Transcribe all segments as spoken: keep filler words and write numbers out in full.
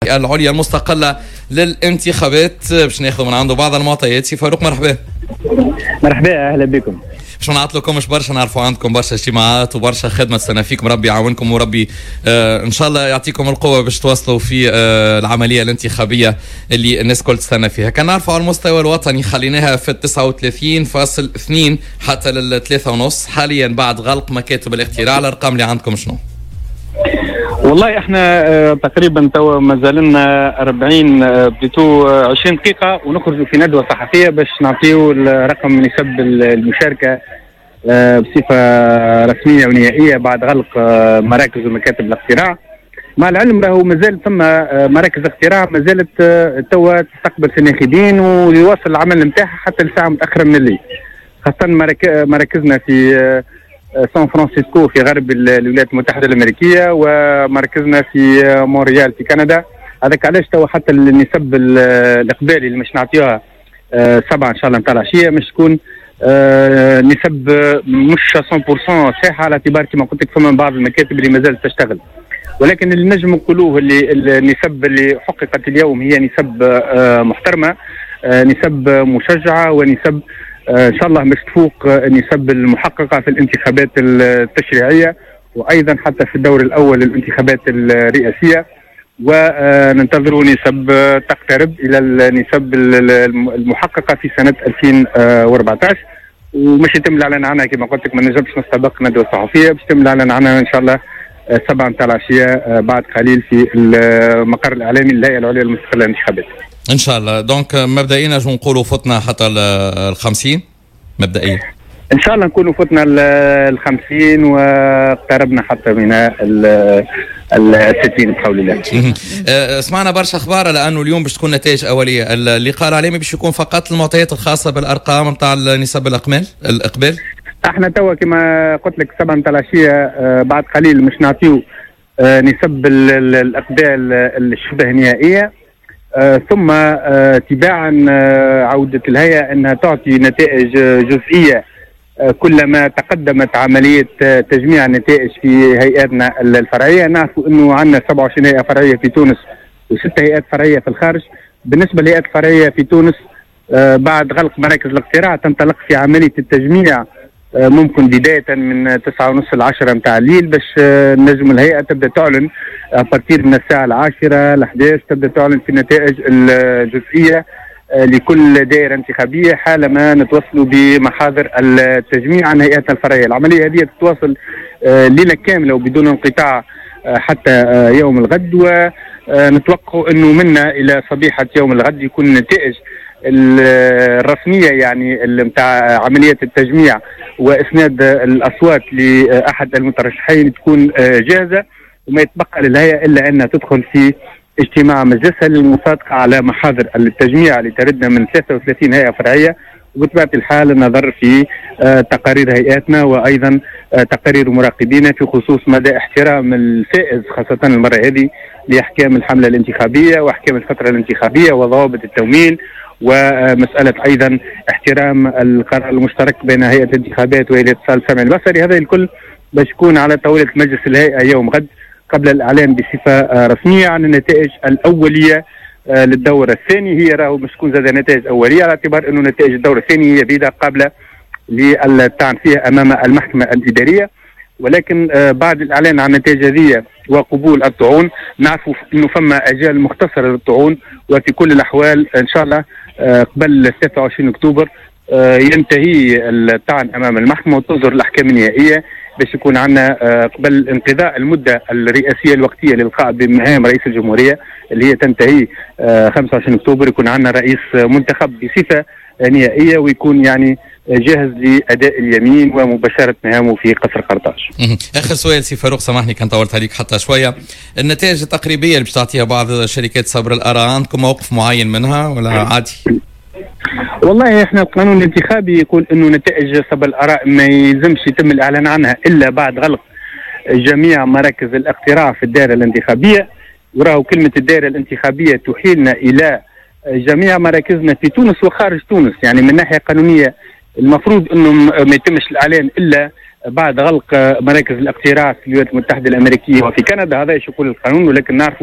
العليا المستقلة للانتخابات باش ناخذ من عنده بعض المعطيات. سي فاروق مرحبا. مرحبا، اهلا بكم. باش نعطلكمش برشا، نعرفوا عندكم برشا اجتماعات وبرشا خدمه تستنى فيكم، ربي يعاونكم وربي آه ان شاء الله يعطيكم القوه باش توصلوا في آه العمليه الانتخابيه اللي الناس كل تستنى فيها. كان نعرفوا على المستوى الوطني خليناها في تسعة وثلاثين فاصلة اثنين حتى لل ثلاثة ونص حاليا بعد غلق مكاتب الاقتراع. الارقام اللي عندكم شنو؟ والله احنا اه تقريبا توا مازالنا أربعين اه بليتو اه عشرين دقيقه ونخرجوا في ندوه صحفيه باش نعطيو الرقم نسب المشاركه اه بصفه رسميه ونهائيه بعد غلق اه مراكز ومكاتب الاقتراع. مع العلم راهو مازال ثم اه مراكز اقتراع مازالت اه توا تستقبل في الناخبين ويواصل العمل نتاعها حتى الساعه متاخره من الليل، خاصه مراكزنا في اه سان فرانسيسكو في غرب الولايات المتحدة الأمريكية ومركزنا في مونريال في كندا. هذاك علاش توا حتى النسب الإقبالي اللي مش نعطيوها سبعة إن شاء الله نتاع العشية مش تكون نسب مش مية بالمية صحيحة، على اعتبار كما قلت لك فما بعض المكاتب اللي ما زالت تشتغل، ولكن اللي نجم نقولوه اللي النسب اللي حققت اليوم هي نسب محترمة، نسب مشجعة ونسب ان شاء الله مش تفوق النسب المحققه في الانتخابات التشريعيه وايضا حتى في الدور الاول للانتخابات الرئاسيه، وننتظر نسب تقترب الى النسب المحققه في سنه ألفين وأربعة عشر، ومش يتم الاعلان عنها كما قلت لك، ما نجمش نستبق ندوه صحفيه باش يتم الاعلان عنها ان شاء الله سبعة نتاع العشيه بعد قليل في المقر الاعلامي للهيئه العليا المستقله للانتخابات ان شاء الله. دونك مبدئيا نجم نقولوا فتنا حتى ال خمسين مبدئيا ان شاء الله نكونوا فتنا ال خمسين واقتربنا حتى من ال ستين بحول الله. سمعنا برشا اخبار لانه اليوم باش تكون نتائج اوليه. اللقاء العلامي باش يكون فقط المعطيات الخاصه بالارقام نتاع نسب الاقبال الاقبال. احنا توا كما قلت لك سبعة نتاع العشيه بعد قليل مش نعطيو نسب الاقبال الشبه نهائيه، آه ثم آه تباعا آه عودة الهيئة أنها تعطي نتائج جزئية آه كلما تقدمت عملية آه تجميع النتائج في هيئاتنا الفرعية. نعرف أنه عندنا سبعة وعشرين هيئة فرعية في تونس وست هيئات فرعية في الخارج. بالنسبة للهيئات الفرعية في تونس آه بعد غلق مراكز الاقتراع تنطلق في عملية التجميع آه ممكن بداية من تسعة ونص العشرة متاع الليل باش آه نجم الهيئة تبدأ تعلن أبارتير من الساعة العاشرة لحداش تبدأ تعلن في النتائج الجزئية لكل دائرة انتخابية حالما نتوصلوا بمحاضر التجميع عن هيئاتنا الفرعية. العملية هذه تتواصل ليلة كاملة وبدون انقطاع حتى يوم الغد، ونتوقع أنه منا إلى صبيحة يوم الغد يكون النتائج الرسمية يعني متاع عملية التجميع وإسناد الأصوات لأحد المترشحين تكون جاهزة، وما يتبقى للهيئة إلا أنها تدخل في اجتماع مجلسها للمصادقة على محاضر التجميع اللي تردنا من ثلاثة وثلاثين هيئة فرعية، وبطبيعة الحال النظر في آه تقارير هيئاتنا وأيضا آه تقارير مراقبينا في خصوص مدى احترام الفائز خاصة المرة هذه لأحكام الحملة الانتخابية وأحكام الفترة الانتخابية وضوابط التمويل، ومسألة أيضا احترام القرار المشترك بين هيئة الانتخابات وهيئة الاتصال السمعي البصري. هذا الكل باش يكون على طاولة مجلس الهيئة يوم غد قبل الإعلان بصفة رسمية عن النتائج الأولية للدورة الثانية. هي راهو مش تكون زاد نتائج أولية على اعتبار أنه نتائج الدورة الثانية هي بداية قابلة للطعن فيها أمام المحكمة الإدارية، ولكن بعد الإعلان عن النتائج هذه وقبول الطعون نعرف أنه فما أجال مختصرة للطعون، وفي كل الأحوال إن شاء الله قبل ثلاثة وعشرين أكتوبر ينتهي الطعن أمام المحكمة وتصدر الأحكام النهائية باش يكون عندنا قبل انقضاء المدة الرئاسية الوقتية للقاء بمهام رئيس الجمهورية اللي هي تنتهي خمسة وعشرين أكتوبر، يكون عندنا رئيس منتخب بصفة نهائية ويكون يعني جاهز لأداء اليمين ومباشرة مهامه في قصر قرطاج. آخر سؤال سي فاروق، سامحني كان طولت عليك حتى شوية. النتائج التقريبية اللي باش تعطيها بعض شركات صبر الآراء عندكم موقف معين منها ولا عادي؟ والله احنا القانون الانتخابي يقول انه نتائج صبر الاراء ما يلزمش يتم الاعلان عنها الا بعد غلق جميع مراكز الاقتراع في الدائره الانتخابيه، وراهو كلمه الدائره الانتخابيه تحيلنا الى جميع مراكزنا في تونس وخارج تونس. يعني من ناحيه قانونيه المفروض انه ما يتمش الاعلان الا بعد غلق مراكز الاقتراع في الولايات المتحده الامريكيه وفي كندا، هذا يقول القانون، ولكن نعرفوا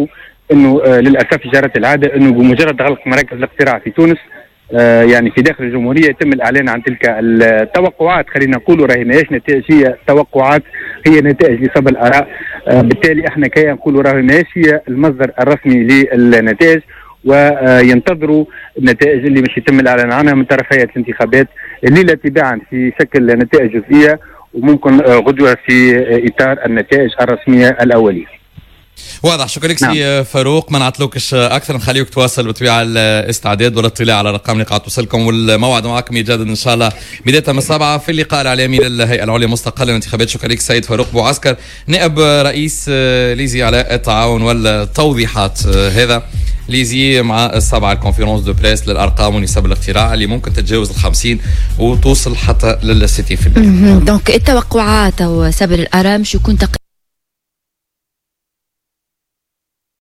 انه للاسف جرت العاده انه بمجرد غلق مراكز الاقتراع في تونس يعني في داخل الجمهوريه يتم الاعلان عن تلك التوقعات. خلينا نقولوا راهي ماهيش نتائج، هي توقعات، هي نتائج لصب الاراء. بالتالي احنا كي نقولوا راهي ماهيش هي المصدر الرسمي للنتائج، وينتظروا النتائج اللي مش يتم الاعلان عنها من طرف هيئه الانتخابات الليله تباعا في شكل نتائج جزئيه، وممكن غدوه في اطار النتائج الرسميه الاوليه. واضح. شكرا لك سي نعم. فاروق، ما نعطلوكش اكثر، نخليك تواصل بالطبيعه الاستعداد والاطلاع على الارقام اللي قاعد توصلكم، والموعد معكم يتجدد ان شاء الله بدايه من السابعه في اللقاء الاعلامي للهيئه العليا المستقله للانتخابات. شكرا لك سيد فاروق بوعسكر، نائب رئيس ليزي على التعاون والتوضيحات. هذا ليزي مع السبعه الكونفيرونس دو بريس للارقام ونسب الاقتراع اللي ممكن تتجاوز الخمسين وتوصل حتى للستين في المية. دونك التوقعات او سبر الارام شو كنت